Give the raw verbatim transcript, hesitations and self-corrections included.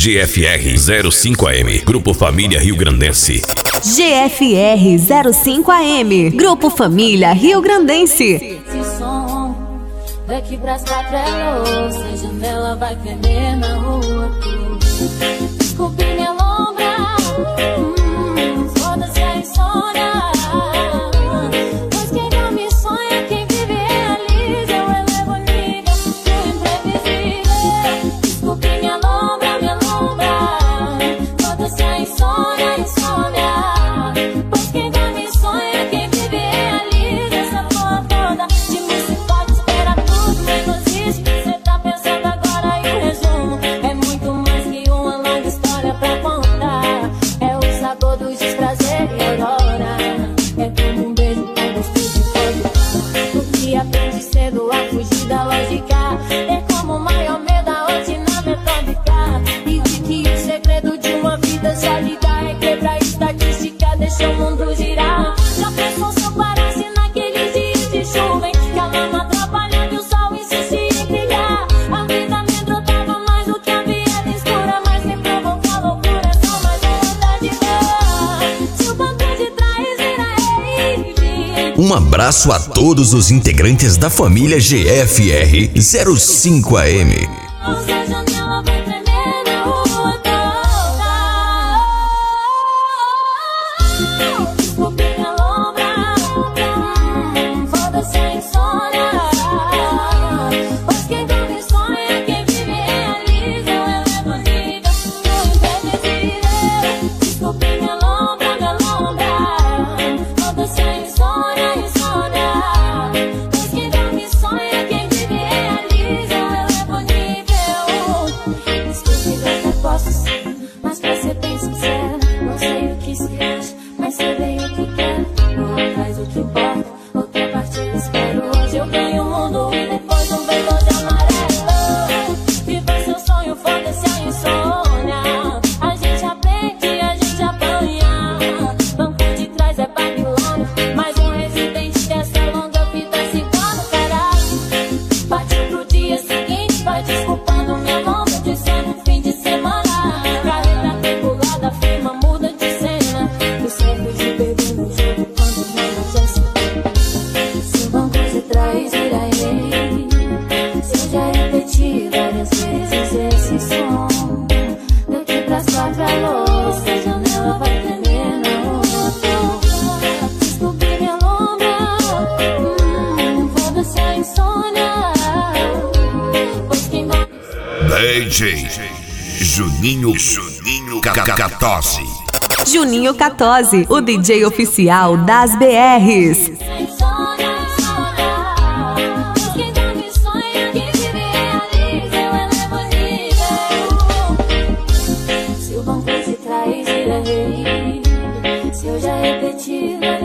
G F R zero cinco A M, Grupo Família Rio Grandense. G F R zero cinco A M, Grupo Família Rio Grandense. Esse som daqui pras quatro é louco, a janela vai tremer na rua. Desculpe me alombrar, hum, foda-se a insônia. Pois quem dorme sonha, quem vive realiza. Eu elevo o nível do imprevisível. Desculpe me alombrar, me alombrar, foda-se a insônia, insônia. Pois quem dorme sonha, quem vive realiza. Essa porra toda de mim se pode esperar tudo menos isso. Cê tá pensando agora e o resumo é muito mais que uma longa história pra contar. É o sabor dos desprazeres e aurora. É como um beijo com gosto de fogo. O que aprende cedo a fugir da lógica. É como o maior medo da rotina metódica. E de que o segredo de uma vida sólida é quebrar estatística, deixa o mundo girar. Já pensou se eu parasse naqueles dias de chuva em que a lama atrapalhava e o sol insistia em brilhar? A vida me drotava mais do que a viada escura, mas me provoca loucura, é só mais vontade de ver. Se o banco de trás vira rave. Um abraço a todos os integrantes da família G F R zero cinco A M. Nossa janela vai tremer na rua toda. Desculpe me alombrar, hum, foda-se a insônia. Pois quem dorme sonha, quem vive realiza. Eu elevo o nível do imprevisível. Desculpe me alombrar, me alombrar, foda-se a insônia, insônia. Pois quem dorme sonha, quem vive realiza. Eu elevo o nível. Desculpe que eu até posso ser, mas pra ser bem sincero, não sei o que se acha, mas sei bem o que quero. Vou atrás do que importa, outra partida espero. Hoje eu ganho o mundo e depois um verde amarelo. Viva seu sonho, foda-se a insônia. A gente aprende, a gente apanha. Banco de trás é Babilônia, mais um residente dessa longa vida cigana, caralho. Partiu pro dia seguinte, vai desculpando minha mão, meu dizendo um fim de semana. Carreira regulada, firma muda de cena. O certo de beber no jogo quando não já se. Se o banco de trás vira rei. Se eu já repeti várias vezes esse som daqui pras quatro é louco, a janela vai tremer na rua toda. Desculpe me alombrar, hum, foda-se a insônia. Pois quem vai D J Juninho Juninho Catose. Juninho Catose, o D J oficial das B Rs. insônia, insônia. Pois quem dorme sonha, quem vive realiza. Eu elevo o nível. Se o banco de trás vira rei. Se eu já repeti